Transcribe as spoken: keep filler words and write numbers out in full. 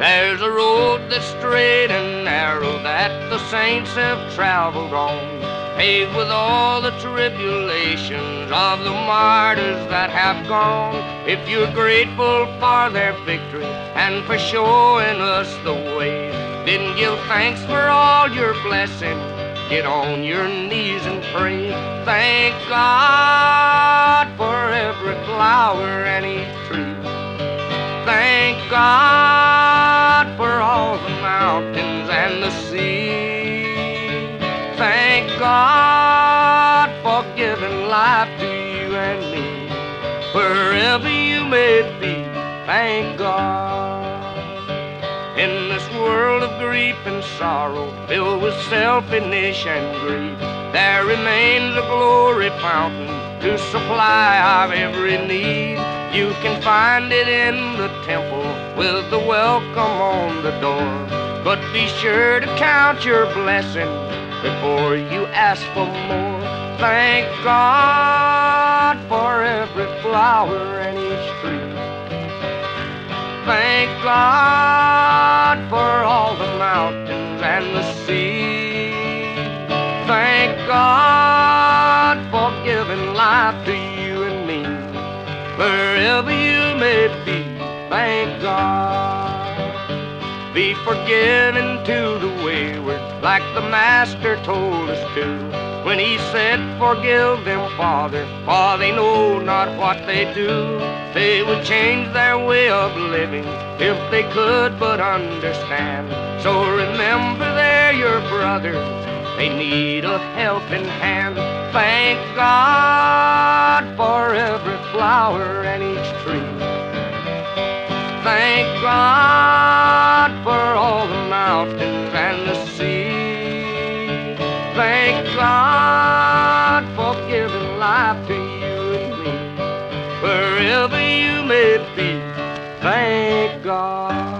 There's a road that's straight and narrow that the saints have traveled on, paved with all the tribulations of the martyrs that have gone. If you're grateful for their victory and for showing us the way, then give thanks for all your blessings. Get on your knees and pray. Thank God for every flower and each tree. Thank God for all the mountains and the sea. Thank God for giving life to you and me. Wherever you may be, thank God. In this world of grief and sorrow, filled with selfishness and greed, there remains a glory fountain to supply our every need. You can find it in the temple with the welcome on the door. But be sure to count your blessings before you ask for more. Thank God for every flower and each tree. Thank God for all the mountains and the sea. Thank God for giving life to you and me. Wherever you may be, thank God. Be forgiven to the wayward, like the Master told us to, when he said, forgive them, Father, for they know not what they do. They would change their way of living if they could but understand. So remember they're your brothers, they need a helping hand. Thank God for every flower and each tree. Thank God for all the mountains and the sea. Thank God for giving life to you and me. Wherever you may be, thank God.